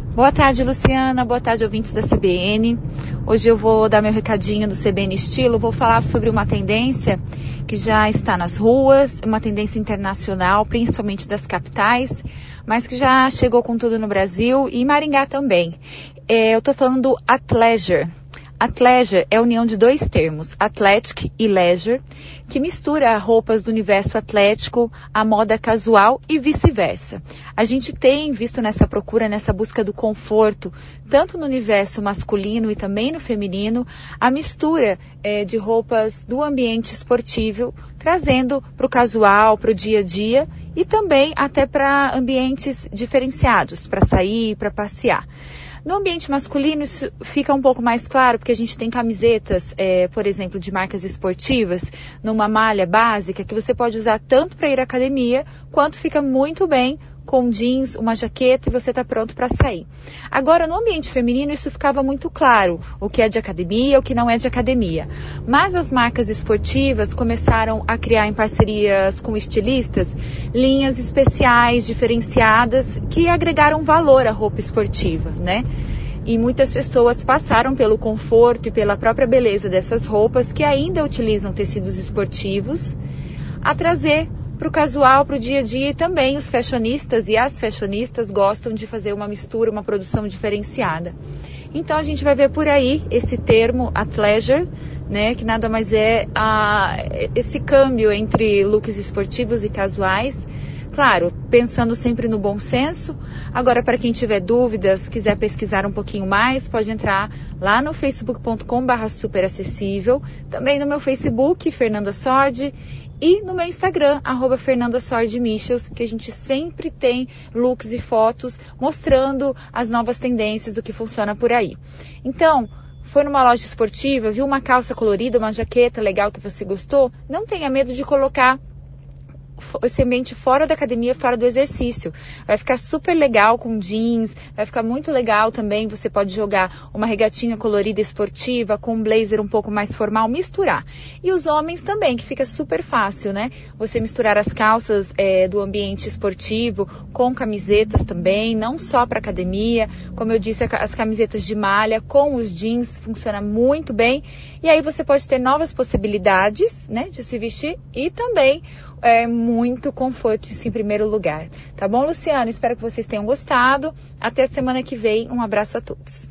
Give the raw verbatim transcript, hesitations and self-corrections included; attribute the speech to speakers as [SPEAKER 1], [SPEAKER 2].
[SPEAKER 1] Boa tarde, Luciana. Boa tarde, ouvintes da C B N. Hoje eu vou dar meu recadinho do C B N Estilo. Vou falar sobre uma tendência que já está nas ruas, uma tendência internacional, principalmente das capitais, mas que já chegou com tudo no Brasil e em Maringá também. É, eu estou falando do athleisure. Athleisure é a união de dois termos, athletic e leisure, que mistura roupas do universo atlético, a moda casual e vice-versa. A gente tem visto nessa procura, nessa busca do conforto, tanto no universo masculino e também no feminino, a mistura é, de roupas do ambiente esportivo, trazendo para o casual, para o dia a dia e também até para ambientes diferenciados, para sair, para passear. No ambiente masculino isso fica um pouco mais claro, porque a gente tem camisetas, é, por exemplo, de marcas esportivas, numa malha básica, que você pode usar tanto para ir à academia, quanto fica muito bem com jeans, uma jaqueta e você está pronto para sair. Agora, no ambiente feminino, isso ficava muito claro, o que é de academia, o que não é de academia. Mas as marcas esportivas começaram a criar em parcerias com estilistas, linhas especiais, diferenciadas, que agregaram valor à roupa esportiva, né? E muitas pessoas passaram pelo conforto e pela própria beleza dessas roupas, que ainda utilizam tecidos esportivos, a trazer para o casual, para o dia a dia, e também os fashionistas e as fashionistas gostam de fazer uma mistura, uma produção diferenciada. Então a gente vai ver por aí esse termo athleisure, né, que nada mais é a, esse câmbio entre looks esportivos e casuais. Claro, pensando sempre no bom senso. Agora, para quem tiver dúvidas, quiser pesquisar um pouquinho mais, pode entrar lá no facebook ponto com barra super acessível, também no meu Facebook, Fernanda Sordi, e no meu Instagram, arroba Fernanda Sordi Michels, que a gente sempre tem looks e fotos mostrando as novas tendências do que funciona por aí. Então, foi numa loja esportiva, viu uma calça colorida, uma jaqueta legal que você gostou? Não tenha medo de colocar esse ambiente fora da academia, fora do exercício. Vai ficar super legal com jeans, vai ficar muito legal também. Você pode jogar uma regatinha colorida esportiva com um blazer um pouco mais formal, misturar. E os homens também, que fica super fácil, né? Você misturar as calças é, do ambiente esportivo com camisetas também, não só para academia. Como eu disse, as camisetas de malha com os jeans funciona muito bem. E aí você pode ter novas possibilidades, né, de se vestir e também é muito conforto, isso em primeiro lugar. Tá bom, Luciano? Espero que vocês tenham gostado. Até a semana que vem. Um abraço a todos.